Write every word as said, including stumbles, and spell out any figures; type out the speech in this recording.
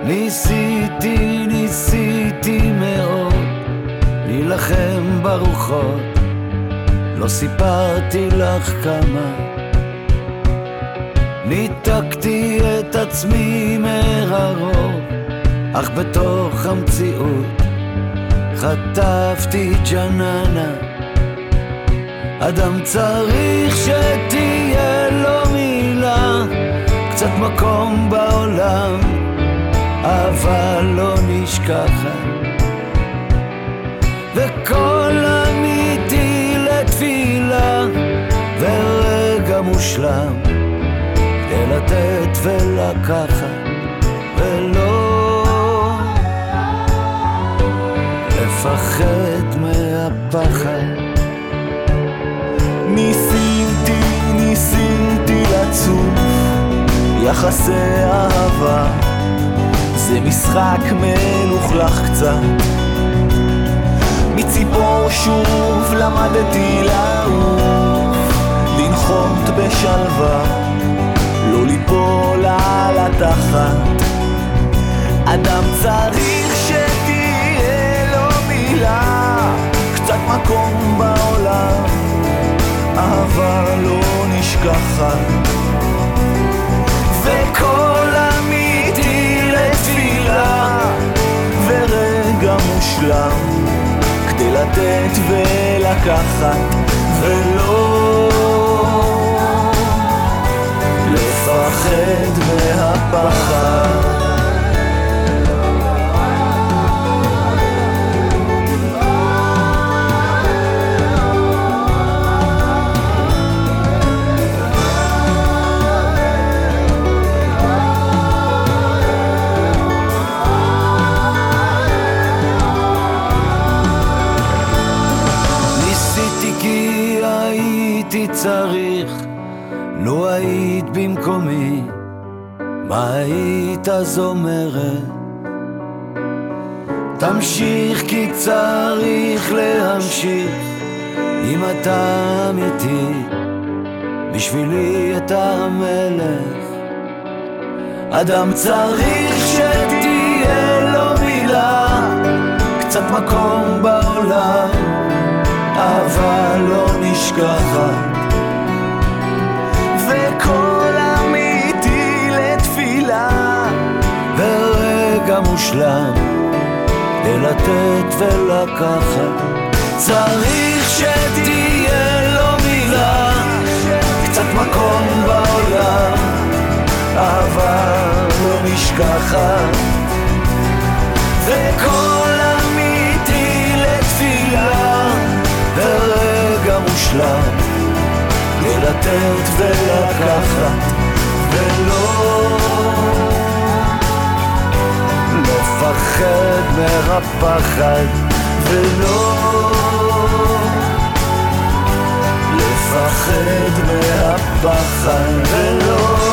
ניסיתי, ניסיתי מאוד להילחם ברוחות, לא סיפרתי לך כמה ניתקתי את עצמי מהרוב, אך בתוך המציאות חטפתי ג'ננה. אדם צריך שתהיה לו מילה, קצת מקום בעולם, אבל לא נשכחת, וכל אמיתי לתפילה, ורגע מושלם כדי לתת ולקחת, ולא לפחד מהפחד. ניסיתי, ניסיתי לצוף יחסי אהבה, זה משחק מלוכלך קצת, מציפור שוב למדתי לעוף, לנחות בשלווה, לא ליפול על התחת. אדם צריך שתהיה לו מילה, קצת מקום בעולם, אהבה לא נשכחת, וכל אמיתי לתפילה, ורגע מושלם כדי לתת ולקחת, ולא לפחד מהפחד. צריך, לא היית במקומי, מה היית אז אומרת? תמשיך כי צריך להמשיך, אם אתה אמיתי, בשבילי אתה המלך. אדם צריך שתהיה לו מילה, קצת מקום בעולם, אהבה לא נשכחת, וכל אמיתי לתפילה, ורגע מושלם כדי לתת ולקחת. צריך שתהיה לו מילה, קצת מקום בעולם, אהבה לא נשכחת, וכל אמיתי לתפילה, ורגע מושלם כדי לתת ולקחת, ולא לפחד מהפחד, ולא לפחד מהפחד, ולא